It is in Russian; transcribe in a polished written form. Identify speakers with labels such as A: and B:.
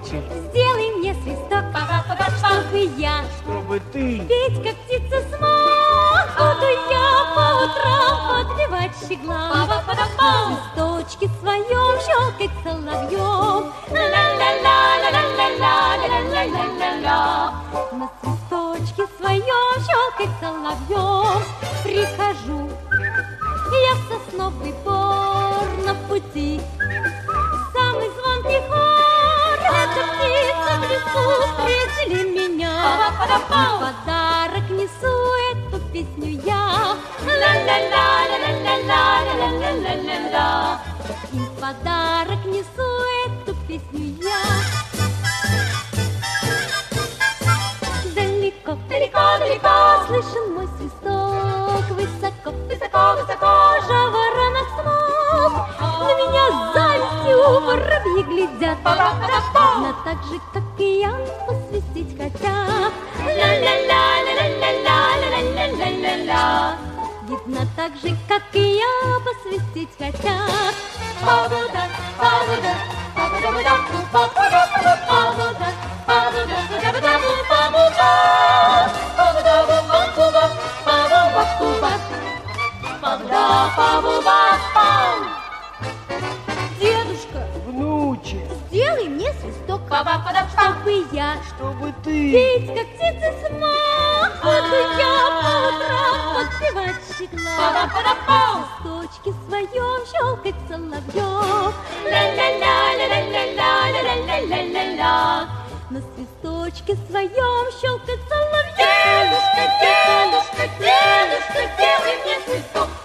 A: внучек,
B: сделай мне свисток, чтобы я,
A: чтобы ты
B: петь, как птица смог. Буду я по утрам подпевать щеглам, свисточки своем щелкать соловьем. Ла-ла-ла-ла-ла-ла-ла-ла-ла-ла-ла. На свисточке своем щелкать соловьем. Прихожу я в сосновый бор на пути. Самый звонкий хор, эта птица в лесу встретили меня. И подарок несу эту песню я. Ла-ла-ла-ла-ла-ла-ла-ла-ла-ла-ла. И подарок несу эту песню я. Далеко, далеко, далеко слышен мой свисток. Высоко, высоко, высоко жаворонок смог. На меня с завистью воробьи глядят, но так же, как и я, посвистеть хотят. Ла-ла-ла-ла-ла-ла-ла-ла-ла-ла. Видно, так же, как и я, посвистеть хотят. Погода, погода, погода, погода, погода, погода, погода, погода. Дедушка,
A: внучек,
B: сделай мне свисток, чтобы я,
A: чтобы ты
B: петь, как птицы смог. Буду я по утрам подпевать щеглам, свисточки своем щелкать соловьем. Ла-ла-ла-ла-ла-ла-ла-ла-ла-ла. На свисточке своем щелкать соловьем. Дедушка, дедушка, дедушка, сделай мне свисток.